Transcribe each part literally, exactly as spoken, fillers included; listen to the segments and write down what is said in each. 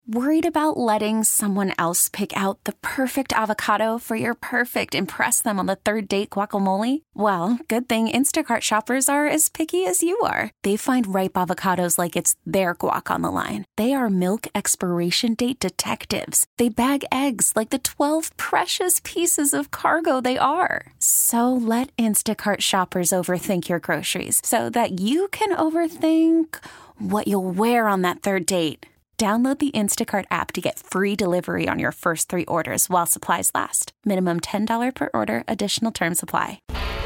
Worried about letting someone else pick out the perfect avocado for your perfect impress them on the third date guacamole? Well, good thing Instacart shoppers are as picky as you are. They find ripe avocados like it's their guac on the line. They are milk expiration date detectives. They bag eggs like the twelve precious pieces of cargo they are. So let Instacart shoppers overthink your groceries so that you can overthink what you'll wear on that third date. Download the Instacart app to get free delivery on your first three orders while supplies last. Minimum ten dollars per order. Additional terms apply.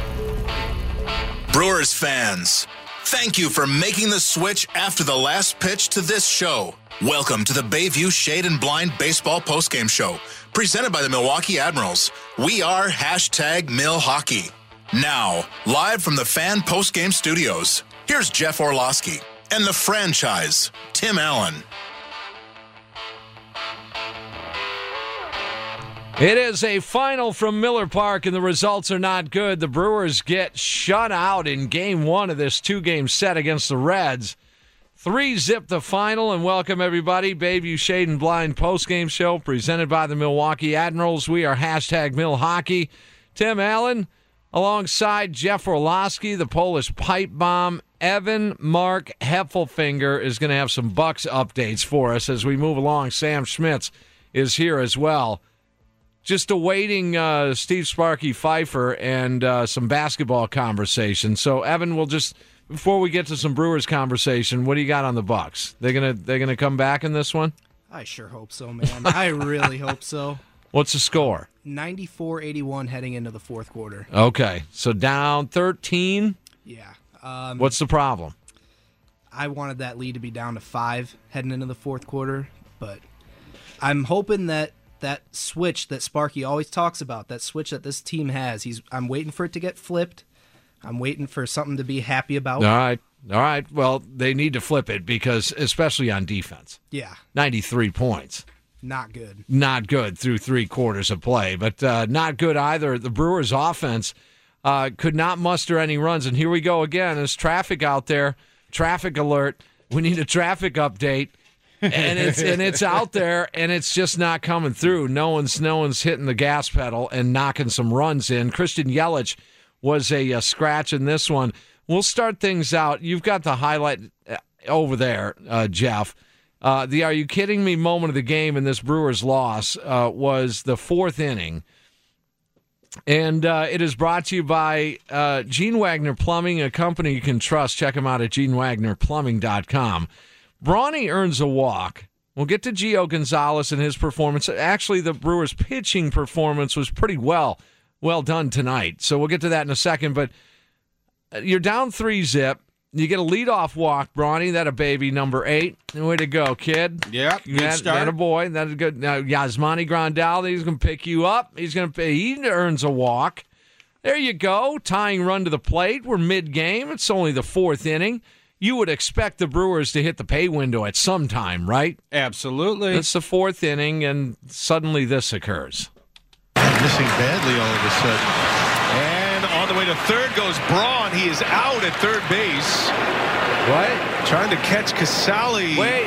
Brewers fans, thank you for making the switch after the last pitch to this show. Welcome to the Bayview Shade and Blind Baseball Postgame Show, presented by the Milwaukee Admirals. We are hashtag Mill Hockey. Now, live from the Fan Postgame Studios, here's Jeff Orlowski and the franchise, Tim Allen. It is a final from Miller Park, and the results are not good. The Brewers get shut out in game one of this two-game set against the Reds. Three-zip the final, and welcome everybody. Bayview Shade and Blind postgame show presented by the Milwaukee Admirals. We are hashtag Mill Hockey. Tim Allen alongside Jeff Orlowski, the Polish pipe bomb. Evan Mark Heffelfinger is going to have some Bucks updates for us as we move along. Sam Schmitz is here as well. Just awaiting uh, Steve Sparky Pfeiffer and uh, some basketball conversation. So, Evan, we'll just before we get to some Brewers conversation, what do you got on the Bucks? They're gonna they're gonna come back in this one? I sure hope so, man. I really hope so. What's the score? ninety-four eighty-one heading into the fourth quarter. Okay, so down thirteen. Yeah. Um, What's the problem? I wanted that lead to be down to five heading into the fourth quarter, but I'm hoping that. That switch that Sparky always talks about, that switch that this team has, he's. I'm waiting for it to get flipped. I'm waiting for something to be happy about. All right. All right. Well, they need to flip it because, especially on defense. Yeah. ninety-three points. Not good. Not good through three quarters of play, but uh, not good either. The Brewers' offense uh, could not muster any runs, and here we go again. There's traffic out there. Traffic alert. We need a traffic update. and it's and it's out there, and it's just not coming through. No one's no one's hitting the gas pedal and knocking some runs in. Christian Yelich was a, a scratch in this one. We'll start things out. You've got the highlight over there, uh, Jeff. Uh, the "Are you kidding me?" moment of the game in this Brewers loss uh, was the fourth inning, and uh, it is brought to you by uh, Gene Wagner Plumbing, a company you can trust. Check them out at gene wagner plumbing dot com. Brawny earns a walk. We'll get to Gio Gonzalez and his performance. Actually, the Brewers' pitching performance was pretty well, well done tonight. So we'll get to that in a second. But you're down three zip. You get a leadoff walk, Brawny. That a baby, number eight. Way to go, kid. Yeah, good that, start. That a boy. That's good. Now Yasmani Grandal, he's going to pick you up. He's going to. He earns a walk. There you go. Tying run to the plate. We're mid-game. It's only the fourth inning. You would expect the Brewers to hit the pay window at some time, right? Absolutely. It's the fourth inning, and suddenly this occurs. Missing badly all of a sudden. And on the way to third goes Braun. He is out at third base. What? Trying to catch Casali. Wait.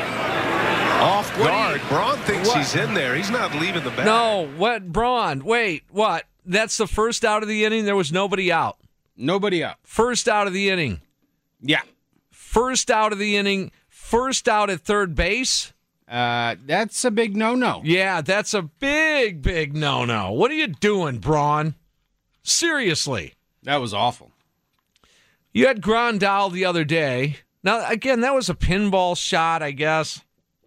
Off guard. You, Braun thinks what? he's in there. He's not leaving the bat. No, what? Braun, wait, what? That's the first out of the inning? There was nobody out. Nobody out. First out of the inning. Yeah. First out of the inning, first out at third base? Uh, that's a big no-no. Yeah, that's a big, big no-no. What are you doing, Braun? Seriously. That was awful. You had Grandal the other day. Now, again, that was a pinball shot, I guess.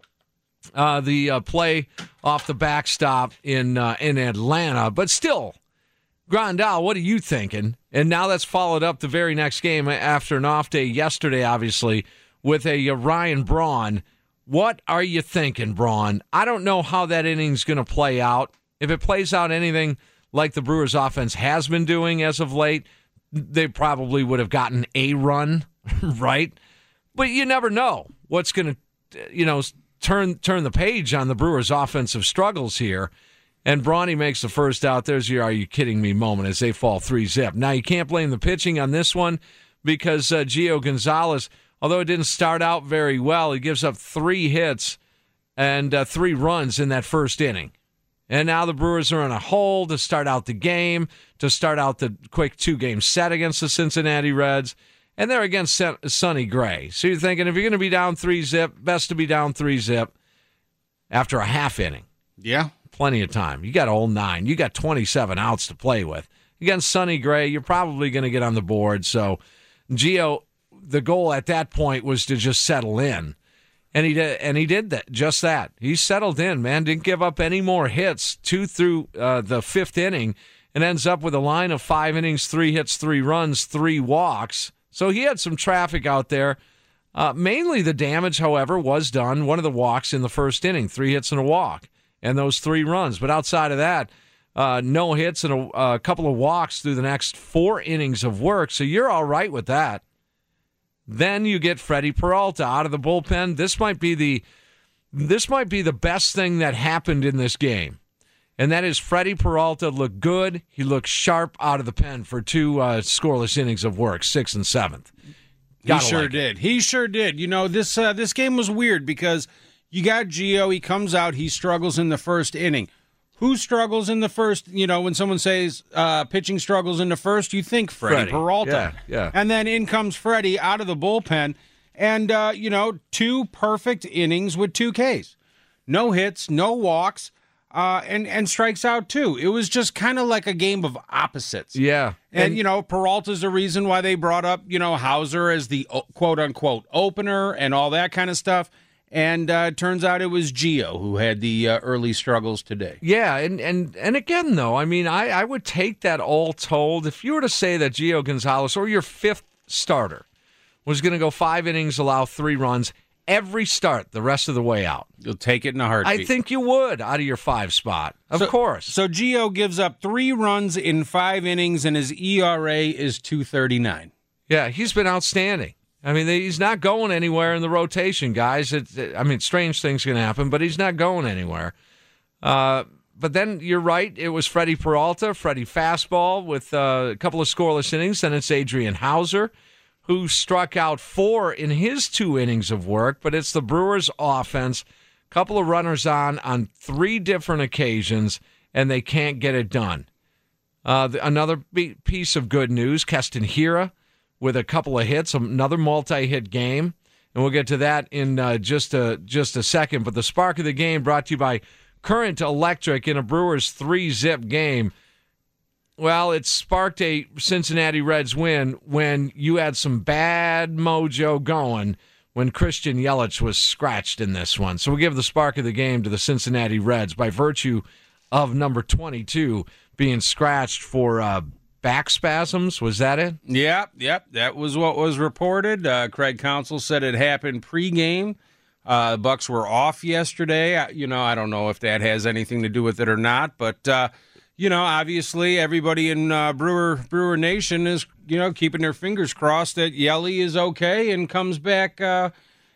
Uh, the uh, play off the backstop in uh, in Atlanta. But still, Grandal, what are you thinking? And now that's followed up the very next game after an off day yesterday, obviously, with a uh, Ryan Braun. What are you thinking, Braun? I don't know how that inning's going to play out. If it plays out anything like the Brewers' offense has been doing as of late, they probably would have gotten a run, right? But you never know what's going to, you know, turn turn the page on the Brewers' offensive struggles here. And Brawny makes the first out. There's your "are you kidding me" moment as they fall three zip. Now, you can't blame the pitching on this one because uh, Gio Gonzalez, although it didn't start out very well, he gives up three hits and uh, three runs in that first inning. And now the Brewers are in a hole to start out the game, to start out the quick two-game set against the Cincinnati Reds, and they're against Sonny Gray. So you're thinking, if you're going to be down three zip, best to be down three zip after a half inning. Yeah. Plenty of time. You got a whole nine. You got twenty-seven outs to play with. Against Sonny Gray, you're probably going to get on the board. So Gio, the goal at that point was to just settle in. And he did, and he did that, just that. He settled in, man. Didn't give up any more hits, two through uh, the fifth inning, and ends up with a line of five innings, three hits, three runs, three walks. So he had some traffic out there. Uh, mainly the damage, however, was done. One of the walks in the first inning, three hits and a walk, and those three runs. But outside of that, uh, no hits and a, a couple of walks through the next four innings of work. So you're all right with that. Then you get Freddie Peralta out of the bullpen. This might be the this might be the best thing that happened in this game, and that is Freddie Peralta looked good. He looked sharp out of the pen for two uh, scoreless innings of work, sixth and seventh. Gotta he sure like did. It. He sure did. You know, this uh, this game was weird because you got Gio. He comes out. He struggles in the first inning. Who struggles in the first? You know, when someone says uh, pitching struggles in the first, you think Freddie, Freddie. Peralta. Yeah, yeah. And then in comes Freddie out of the bullpen. And, uh, you know, two perfect innings with two Ks. No hits, no walks, uh, and, and strikes out, too. It was just kind of like a game of opposites. Yeah. And, and, you know, Peralta's the reason why they brought up, you know, Hauser as the quote-unquote opener and all that kind of stuff. And uh, it turns out it was Gio who had the uh, early struggles today. Yeah, and, and, and again, though, I mean, I, I would take that all told. If you were to say that Gio Gonzalez, or your fifth starter, was going to go five innings, allow three runs, every start the rest of the way out. You'll take it in a heartbeat. I think you would out of your five spot, of so, course. So Gio gives up three runs in five innings, and his E R A is two thirty-nine. Yeah, he's been outstanding. I mean, he's not going anywhere in the rotation, guys. It, it, I mean, strange things can happen, but he's not going anywhere. Uh, but then you're right. It was Freddie Peralta, Freddie fastball with uh, a couple of scoreless innings. Then it's Adrian Hauser, who struck out four in his two innings of work. But it's the Brewers' offense, a couple of runners on on three different occasions, and they can't get it done. Uh, the, another piece of good news, Keston Hiura, with a couple of hits, another multi-hit game. And we'll get to that in uh, just a just a second. But the spark of the game brought to you by Current Electric in a Brewers three-zip game. Well, it sparked a Cincinnati Reds win when you had some bad mojo going when Christian Yelich was scratched in this one. So we'll give the spark of the game to the Cincinnati Reds by virtue of number twenty-two being scratched for uh, back spasms. Was that it? Yep, yep. That was what was reported. Uh, Craig Counsell said it happened pregame. Uh, the Bucks were off yesterday. I, you know, I don't know if that has anything to do with it or not, but uh, you know, obviously everybody in uh, Brewer Brewer Nation is you know keeping their fingers crossed that Yelly is okay and comes back uh,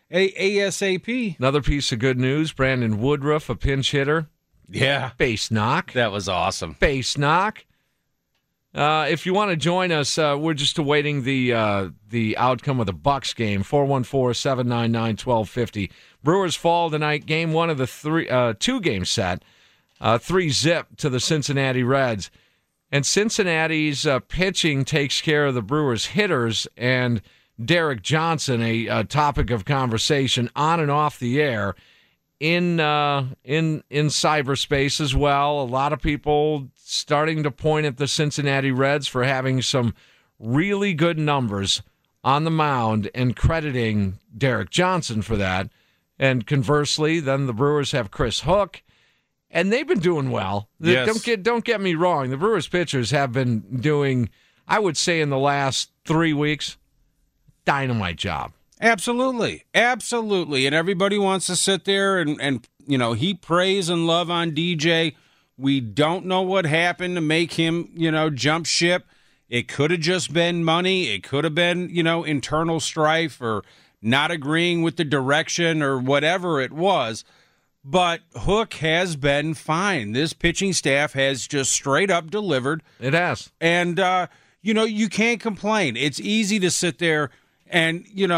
ASAP. Another piece of good news: Brandon Woodruff, a pinch hitter. Yeah, base knock. That was awesome. Base knock. Uh, if you want to join us, uh, we're just awaiting the uh, the outcome of the Bucks game. four one four, seven nine nine, one two five zero. Brewers fall tonight. Game one of the three uh, two game set. Uh, three zip to the Cincinnati Reds. And Cincinnati's uh, pitching takes care of the Brewers hitters. And Derek Johnson, a, a topic of conversation on and off the air, in uh, in in cyberspace as well. A lot of people starting to point at the Cincinnati Reds for having some really good numbers on the mound and crediting Derek Johnson for that. And conversely, then the Brewers have Chris Hook, and they've been doing well. Yes. Don't get don't get me wrong. The Brewers pitchers have been doing, I would say in the last three weeks, dynamite job. Absolutely. Absolutely. And everybody wants to sit there and, and you know, heap praise and love on D J. We don't know what happened to make him, you know, jump ship. It could have just been money. It could have been, you know, internal strife or not agreeing with the direction or whatever it was. But Hook has been fine. This pitching staff has just straight up delivered. It has. And, uh, you know, you can't complain. It's easy to sit there and, you know,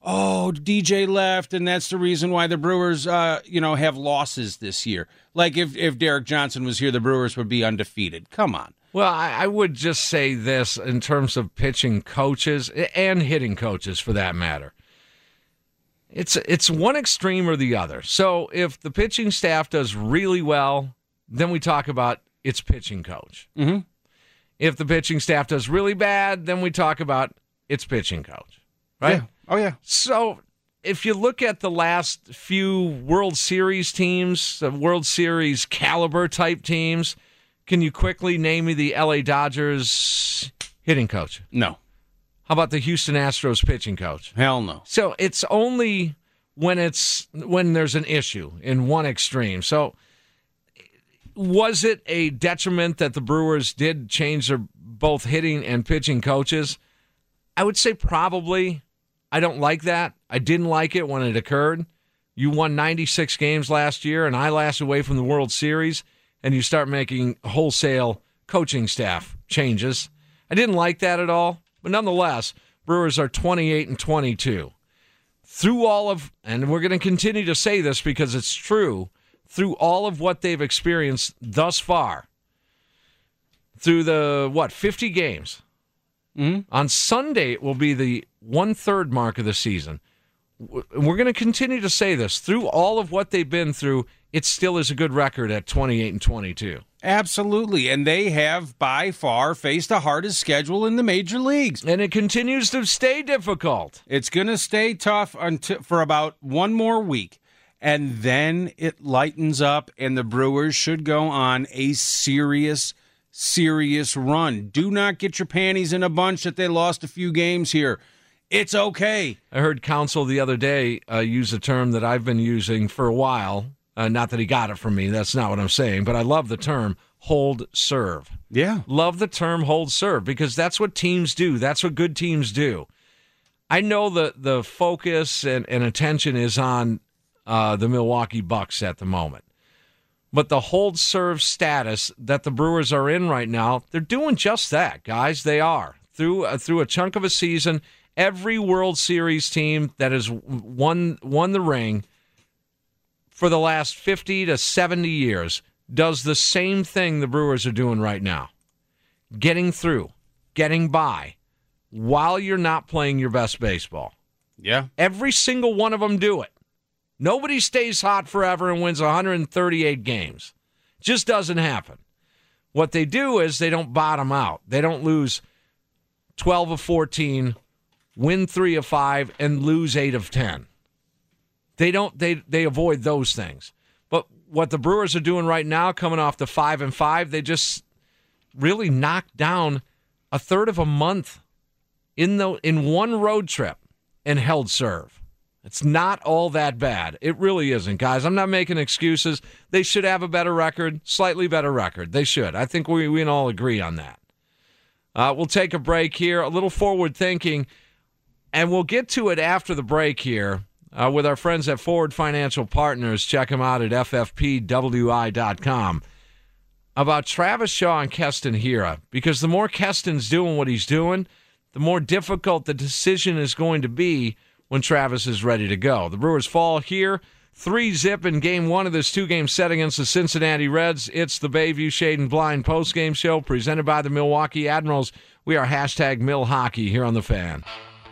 oh, D J left, and that's the reason why the Brewers, uh, you know, have losses this year. Like if, if Derek Johnson was here, the Brewers would be undefeated. Come on. Well, I, I would just say this in terms of pitching coaches and hitting coaches, for that matter. It's it's one extreme or the other. So if the pitching staff does really well, then we talk about its pitching coach. Mm-hmm. If the pitching staff does really bad, then we talk about its pitching coach. Right? Yeah. Oh, yeah. So if you look at the last few World Series teams, the World Series caliber type teams, can you quickly name me the L A Dodgers hitting coach? No. How about the Houston Astros pitching coach? Hell no. So it's only when it's when there's an issue in one extreme. So was it a detriment that the Brewers did change their both hitting and pitching coaches? I would say probably. I don't like that. I didn't like it when it occurred. You won ninety-six games last year, and I lasted away from the World Series, and you start making wholesale coaching staff changes. I didn't like that at all. But nonetheless, Brewers are twenty-eight and twenty-two. Through all of, and we're going to continue to say this because it's true, through all of what they've experienced thus far, through the, what, fifty games. Mm-hmm. On Sunday, it will be the one-third mark of the season. We're going to continue to say this. Through all of what they've been through, it still is a good record at twenty-eight and twenty-two. Absolutely, and they have by far faced the hardest schedule in the major leagues. And it continues to stay difficult. It's going to stay tough until for about one more week, and then it lightens up, and the Brewers should go on a serious, serious run. Do not get your panties in a bunch that they lost a few games here. It's okay. I heard Counsell the other day uh, use a term that I've been using for a while. Uh, not that he got it from me. That's not what I'm saying. But I love the term hold serve. Yeah. Love the term hold serve because that's what teams do. That's what good teams do. I know the, the focus and, and attention is on uh, the Milwaukee Bucks at the moment. But the hold serve status that the Brewers are in right now, they're doing just that, guys. They are. Through, uh, through a chunk of a season, every World Series team that has won, won the ring for the last fifty to seventy years does the same thing the Brewers are doing right now. Getting through, getting by, while you're not playing your best baseball. Yeah. Every single one of them do it. Nobody stays hot forever and wins one hundred thirty-eight games. Just doesn't happen. What they do is they don't bottom out. They don't lose twelve of fourteen, win three of five, and lose eight of ten. They don't. They they avoid those things. But what the Brewers are doing right now, coming off the five and five, they just really knocked down a third of a month in the in one road trip and held serve. It's not all that bad. It really isn't, guys. I'm not making excuses. They should have a better record, slightly better record. They should. I think we we can all agree on that. Uh, we'll take a break here, a little forward thinking, and we'll get to it after the break here. Uh, with our friends at Forward Financial Partners. Check them out at F F P W I dot com. About Travis Shaw and Keston Hiura, because the more Keston's doing what he's doing, the more difficult the decision is going to be when Travis is ready to go. The Brewers fall here, three zip in game one of this two-game set against the Cincinnati Reds. It's the Bayview Shade and Blind postgame show presented by the Milwaukee Admirals. We are hashtag Mill Hockey here on The Fan.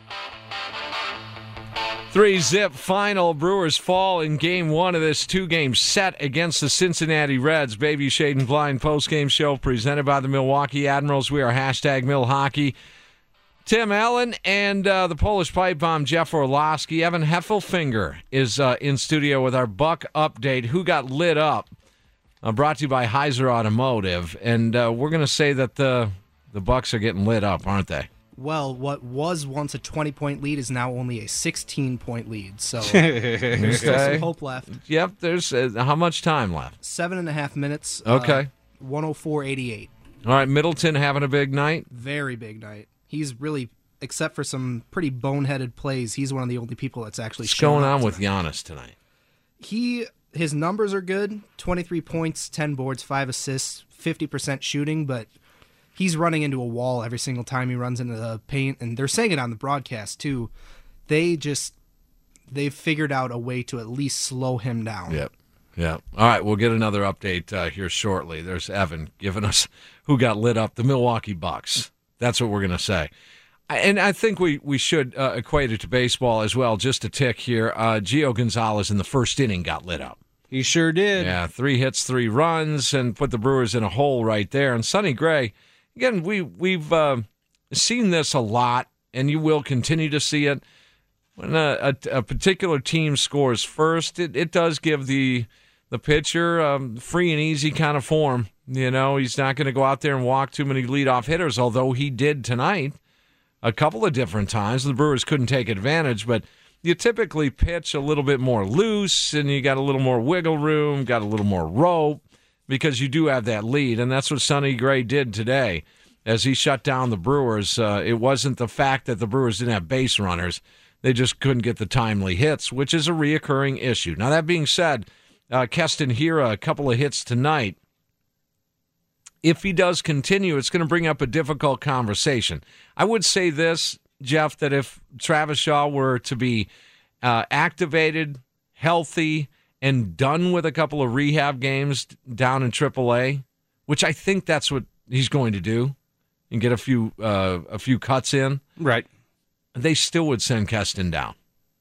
Three-zip final. Brewers fall in game one of this two-game set against the Cincinnati Reds. Bayview Shade and Blind postgame show presented by the Milwaukee Admirals. We are hashtag Mill Hockey. Tim Allen and uh, the Polish pipe bomb Jeff Orlowski. Evan Heffelfinger is uh, in studio with our Buck update. Who got lit up? Uh, brought to you by Heiser Automotive. And uh, we're going to say that the the Bucks are getting lit up, aren't they? Well, what was once a twenty-point lead is now only a sixteen-point lead, so there's still some hope left. Yep, there's uh, how much time left? Seven and a half minutes. Okay. Uh, one oh four eighty-eight. All right, Middleton having a big night? Very big night. He's really, except for some pretty boneheaded plays, he's one of the only people that's actually What's showing going on up with tonight. Giannis tonight? He, his numbers are good, twenty-three points, ten boards, five assists, fifty percent shooting, but he's running into a wall every single time he runs into the paint, and they're saying it on the broadcast, too. They just they've figured out a way to at least slow him down. Yep. Yeah. All right, we'll get another update uh, here shortly. There's Evan giving us who got lit up, the Milwaukee Bucks. That's what we're going to say. And I think we, we should uh, equate it to baseball as well, just a tick here. Uh, Gio Gonzalez in the first inning got lit up. He sure did. Yeah, three hits, three runs, and put the Brewers in a hole right there. And Sonny Gray, again, we, we've uh, seen this a lot, and you will continue to see it. When a, a, a particular team scores first, it, it does give the the pitcher um, free and easy kind of form. You know, he's not going to go out there and walk too many leadoff hitters, although he did tonight a couple of different times. The Brewers couldn't take advantage, but you typically pitch a little bit more loose, and you got a little more wiggle room, got a little more rope, because you do have that lead, and that's what Sonny Gray did today as he shut down the Brewers. Uh, it wasn't the fact that the Brewers didn't have base runners. They just couldn't get the timely hits, which is a reoccurring issue. Now, that being said, uh, Keston Hiura, a couple of hits tonight. If he does continue, it's going to bring up a difficult conversation. I would say this, Jeff, that if Travis Shaw were to be uh, activated, healthy, and done with a couple of rehab games down in triple A, which I think that's what he's going to do, and get a few uh, a few cuts in, right, they still would send Keston down.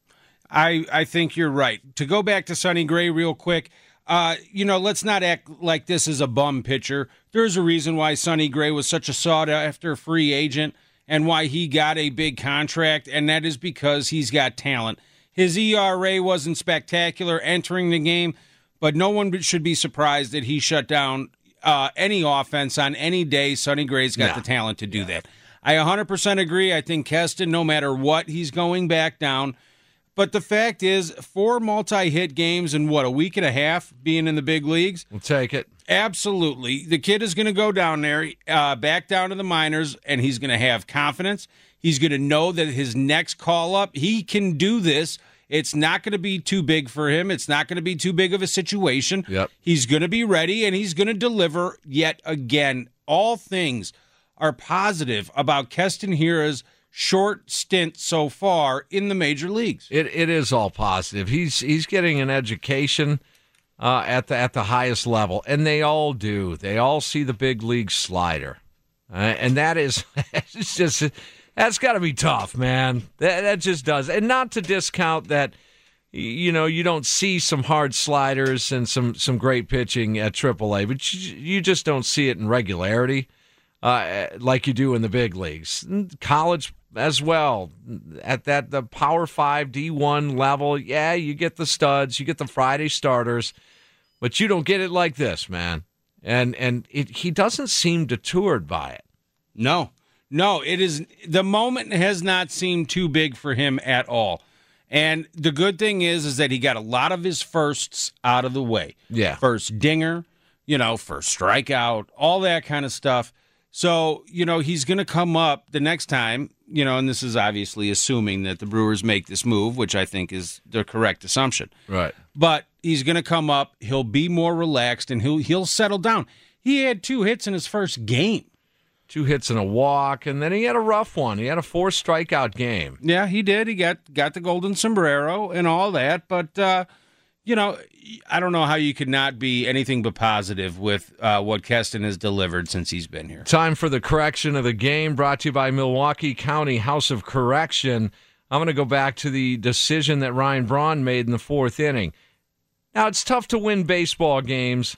I, I think you're right. To go back to Sonny Gray real quick, uh, you know, let's not act like this is a bum pitcher. There's a reason why Sonny Gray was such a sought-after free agent and why he got a big contract, and that is because he's got talent. His E R A wasn't spectacular entering the game, but no one should be surprised that he shut down uh, any offense on any day. Sonny Gray's got yeah. the talent to do yeah. that. I one hundred percent agree. I think Keston, no matter what, he's going back down. But the fact is, four multi-hit games in, what, a week and a half being in the big leagues? We'll take it. Absolutely. The kid is going to go down there, uh, back down to the minors, and he's going to have confidence. He's going to know that his next call-up, he can do this. It's not going to be too big for him. It's not going to be too big of a situation. Yep. He's going to be ready, and he's going to deliver yet again. All things are positive about Keston Hiura's short stint so far in the major leagues. It it is all positive. He's he's getting an education uh, at the at the highest level, and they all do. They all see the big league slider, uh, and that is it's just that's got to be tough, man. That that just does, and not to discount that. You know, you don't see some hard sliders and some some great pitching at triple A, but you, you just don't see it in regularity uh, like you do in the big leagues. College as well, at that the Power Five D one level, yeah, you get the studs, you get the Friday starters, but you don't get it like this, man. And and it, he doesn't seem deterred by it. No, no, it is the moment has not seemed too big for him at all. And the good thing is, is that he got a lot of his firsts out of the way. Yeah, first dinger, you know, first strikeout, all that kind of stuff. So, you know, he's going to come up the next time, you know, and this is obviously assuming that the Brewers make this move, which I think is the correct assumption. Right. But he's going to come up, he'll be more relaxed, and he'll he'll settle down. He had two hits in his first game. Two hits and a walk, and then he had a rough one. He had a four strikeout game. Yeah, he did. He got got the golden sombrero and all that, but uh, you know, I don't know how you could not be anything but positive with uh, what Keston has delivered since he's been here. Time for the correction of the game, brought to you by Milwaukee County House of Correction. I'm going to go back to the decision that Ryan Braun made in the fourth inning. Now, it's tough to win baseball games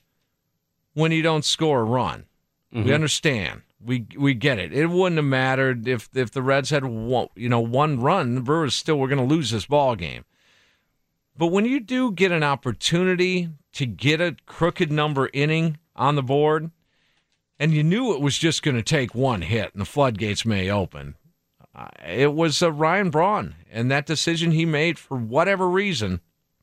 when you don't score a run. Mm-hmm. We understand. We we get it. It wouldn't have mattered if if the Reds had one, you know, one run. The Brewers still were going to lose this ball game. But when you do get an opportunity to get a crooked number inning on the board, and you knew it was just going to take one hit and the floodgates may open, uh, it was uh, Ryan Braun and that decision he made for whatever reason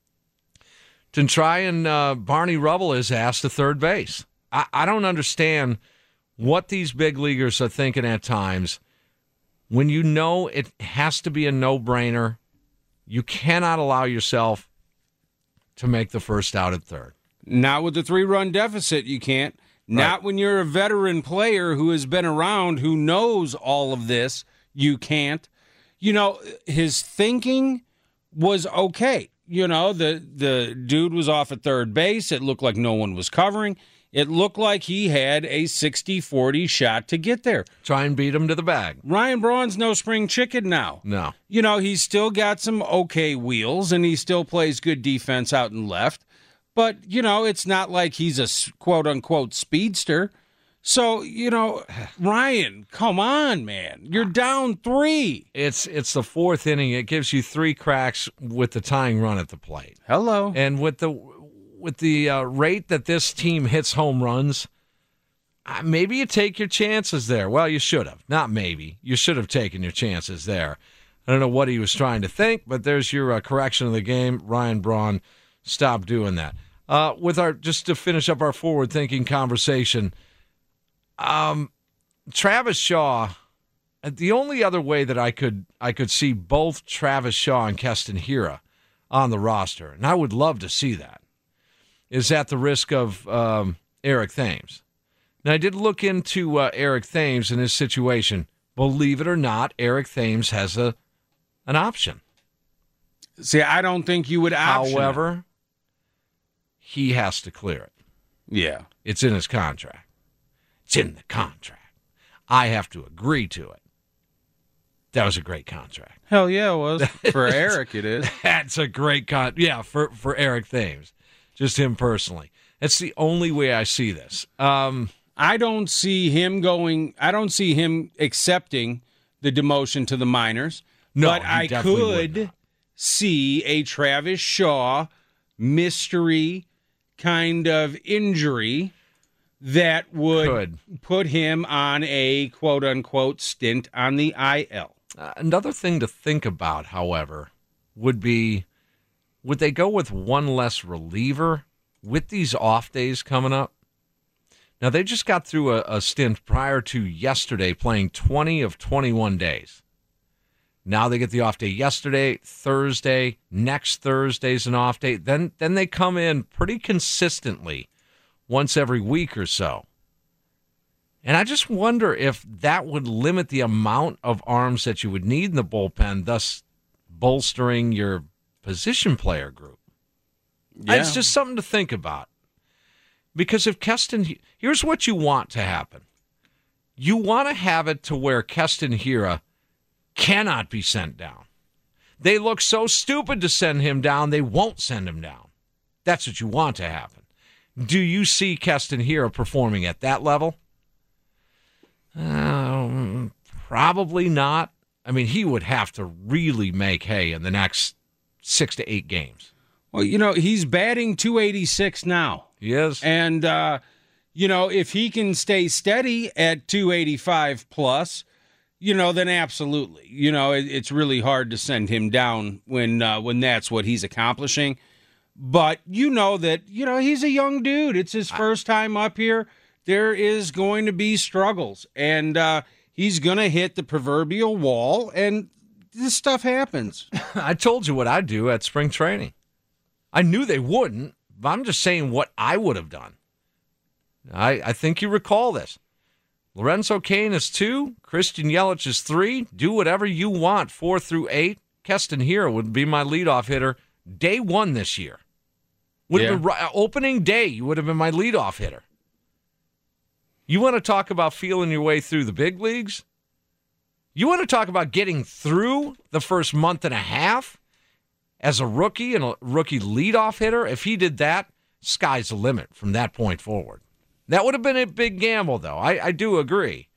to try and uh, Barney Rubble his ass to third base. I, I don't understand what these big leaguers are thinking at times when you know it has to be a no-brainer. You cannot allow yourself to make the first out at third. Not with the three-run deficit, you can't. Not right. When you're a veteran player who has been around, who knows all of this, you can't. You know, his thinking was okay. You know, the, the dude was off at third base. It looked like no one was covering. It looked like he had a sixty forty shot to get there. Try and beat him to the bag. Ryan Braun's no spring chicken now. No. You know, he's still got some okay wheels, and he still plays good defense out and left. But, you know, it's not like he's a quote-unquote speedster. So, you know, Ryan, come on, man. You're down three. It's it's the fourth inning. It gives you three cracks with the tying run at the plate. Hello. And with the with the uh, rate that this team hits home runs, uh, maybe you take your chances there. Well, you should have. Not maybe. You should have taken your chances there. I don't know what he was trying to think, but there's your uh, correction of the game. Ryan Braun, stop doing that. Uh, with our just to finish up our forward-thinking conversation, um, Travis Shaw. The only other way that I could I could see both Travis Shaw and Keston Hiura on the roster, and I would love to see that, is at the risk of um, Eric Thames. Now, I did look into uh, Eric Thames and his situation. Believe it or not, Eric Thames has a an option. See, I don't think you would option However, it. he has to clear it. Yeah. It's in his contract. It's in the contract. I have to agree to it. That was a great contract. Hell yeah, it was. For Eric, it is. That's a great con. Yeah, for, for Eric Thames. Just him personally. That's the only way I see this. Um, I don't see him going, I don't see him accepting the demotion to the minors. No, but he I definitely would could not. see a Travis Shaw mystery kind of injury that would Could. put him on a quote-unquote stint on the I L. Uh, another thing to think about, however, would be, would they go with one less reliever with these off days coming up? Now, they just got through a, a stint prior to yesterday playing twenty of twenty-one days. Now they get the off day yesterday, Thursday, next Thursday's an off day. Then, then they come in pretty consistently once every week or so. And I just wonder if that would limit the amount of arms that you would need in the bullpen, thus bolstering your position player group. Yeah. It's just something to think about. Because if Keston, here's what you want to happen. You want to have it to where Keston Hiura cannot be sent down. They look so stupid to send him down, they won't send him down. That's what you want to happen. Do you see Keston Hiura performing at that level? Um, probably not. I mean, he would have to really make hay in the next six to eight games. Well, you know, he's batting two eighty-six now. He is. And, uh, you know, if he can stay steady at two eighty-five plus, you know, then absolutely. You know, it, it's really hard to send him down when uh, when that's what he's accomplishing. But you know that, you know, he's a young dude. It's his first time up here. There is going to be struggles. And uh, he's going to hit the proverbial wall, and this stuff happens. I told you what I'd do at spring training. I knew they wouldn't, but I'm just saying what I would have done. I, I think you recall this. Lorenzo Cain is two. Christian Yelich is three. Do whatever you want, four through eight. Keston Hiura would be my leadoff hitter day one this year. Would Yeah. have been ri- opening day, you would have been my leadoff hitter. You want to talk about feeling your way through the big leagues? You want to talk about getting through the first month and a half as a rookie and a rookie leadoff hitter? If he did that, sky's the limit from that point forward. That would have been a big gamble, though. I, I do agree.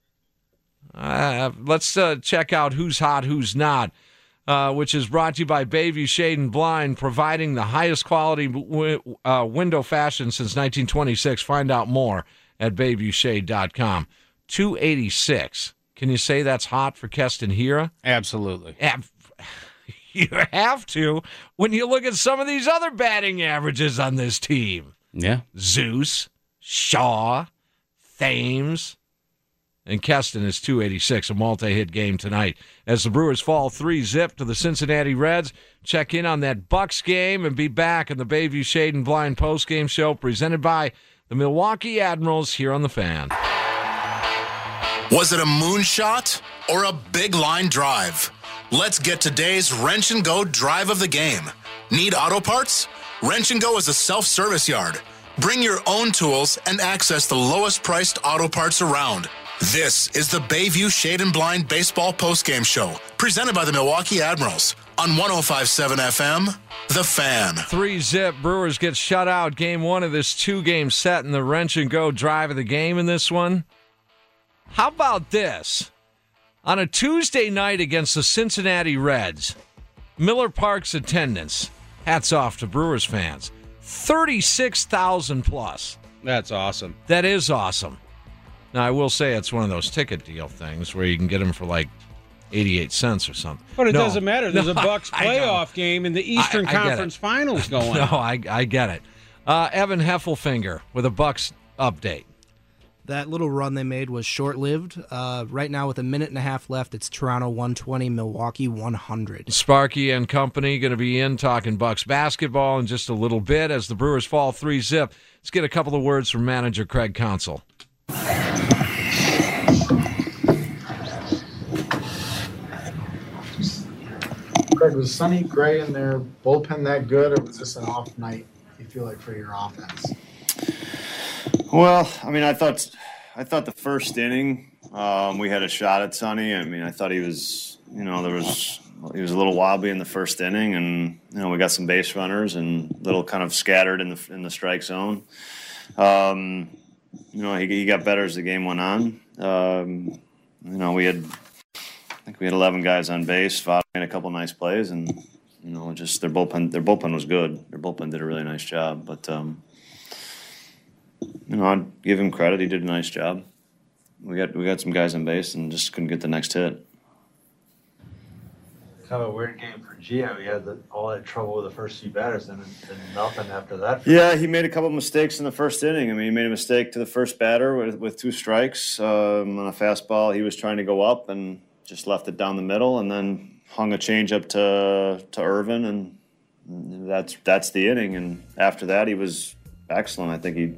Uh, let's uh, check out who's hot, who's not, uh, which is brought to you by Bayview Shade and Blind, providing the highest quality w- uh, window fashion since nineteen twenty-six. Find out more at bayview shade dot com. two eighty-six. Can you say that's hot for Keston Hiura? Absolutely. Yeah, you have to when you look at some of these other batting averages on this team. Yeah. Zeus, Shaw, Thames, and Keston is two eighty-six, a multi-hit game tonight. As the Brewers fall three zip to the Cincinnati Reds, check in on that Bucks game and be back in the Bayview Shade and Blind postgame show presented by the Milwaukee Admirals here on The Fan. Was it a moonshot or a big line drive? Let's get today's Wrench and Go drive of the game. Need auto parts? Wrench and Go is a self-service yard. Bring your own tools and access the lowest priced auto parts around. This is the Bayview Shade and Blind Baseball Postgame Show, presented by the Milwaukee Admirals on one oh five point seven F M, The Fan. Three zip. Brewers get shut out game one of this two-game set in the Wrench and Go drive of the game in this one. How about this? On a Tuesday night against the Cincinnati Reds, Miller Park's attendance, hats off to Brewers fans, thirty-six thousand plus. That's awesome. That is awesome. Now, I will say it's one of those ticket deal things where you can get them for like eighty-eight cents or something. But it No. doesn't matter. There's No, a Bucks I- I playoff game in the Eastern I- I get Conference it. Finals going No, on. I, I get it. Uh, Evan Heffelfinger with a Bucks update. That little run they made was short-lived. Uh, right now, with a minute and a half left, it's Toronto one twenty, Milwaukee one hundred. Sparky and company going to be in talking Bucks basketball in just a little bit as the Brewers fall three zip. Let's get a couple of words from manager Craig Counsell. Craig, was Sonny Gray in their bullpen that good, or was this an off night, you feel like, for your offense? Well, I mean, I thought I thought the first inning um, we had a shot at Sonny. I mean, I thought he was, you know, there was he was a little wobbly in the first inning, and you know we got some base runners and little kind of scattered in the in the strike zone. Um, you know, he, he got better as the game went on. Um, you know, we had I think we had eleven guys on base. Votto made a couple nice plays, and you know, just their bullpen their bullpen was good. Their bullpen did a really nice job, but. Um, You know, I'd give him credit. He did a nice job. We got we got some guys on base and just couldn't get the next hit. Kind of a weird game for Gio. He had the, all that trouble with the first few batters and then nothing after that. Yeah, he made a couple mistakes in the first inning. I mean, he made a mistake to the first batter with, with two strikes um, on a fastball. He was trying to go up and just left it down the middle, and then hung a changeup to to Irvin, and that's that's the inning. And after that, he was excellent. I think he.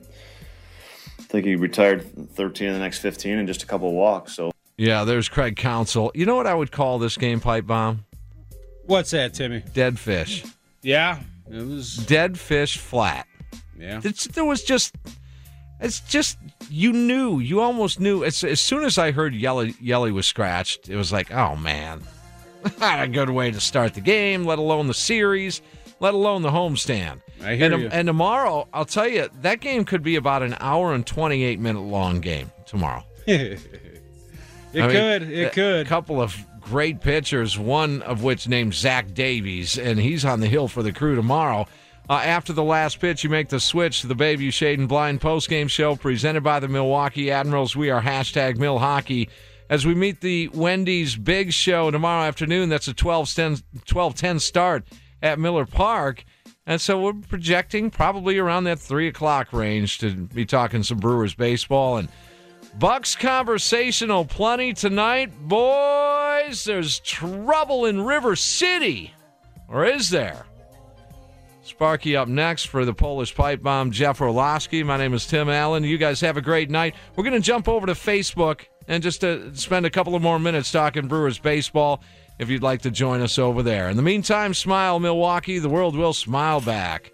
I think he retired thirteen of the next fifteen and just a couple of walks. So Yeah, there's Craig Counsell. You know what I would call this game, Pipe Bomb? What's that, Timmy? Dead fish. Yeah, it was Dead fish flat. Yeah, It's, there was just, it's just, you knew, you almost knew. As, as soon as I heard Yelly, Yelly was scratched, it was like, oh, man. Not a good way to start the game, let alone the series, let alone the homestand. I hear and, you. And tomorrow, I'll tell you, that game could be about an hour and twenty-eight minute long game tomorrow. it I mean, could, it a, could. A couple of great pitchers, one of which named Zach Davies, and he's on the hill for the Crew tomorrow. Uh, after the last pitch, you make the switch to the Bayview Shade and Blind postgame show presented by the Milwaukee Admirals. We are hashtag Mill Hockey. As we meet the Wendy's Big Show tomorrow afternoon, that's a twelve ten start at Miller Park. And so we're projecting probably around that three o'clock range to be talking some Brewers baseball. And Bucks conversational plenty tonight. Boys, there's trouble in River City. Or is there? Sparky up next for the Polish Pipe Bomb, Jeff Orlowski. My name is Tim Allen. You guys have a great night. We're going to jump over to Facebook and just uh, spend a couple of more minutes talking Brewers baseball if you'd like to join us over there. In the meantime, smile, Milwaukee. The world will smile back.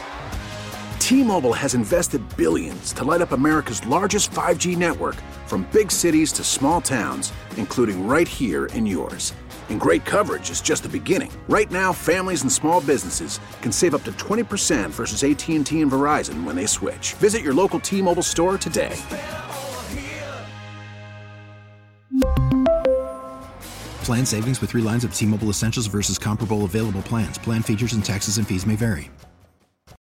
T-Mobile has invested billions to light up America's largest five G network, from big cities to small towns, including right here in yours. And great coverage is just the beginning. Right now, families and small businesses can save up to twenty percent versus A T and T and Verizon when they switch. Visit your local T-Mobile store today. Plan savings with three lines of T-Mobile Essentials versus comparable available plans. Plan features and taxes and fees may vary.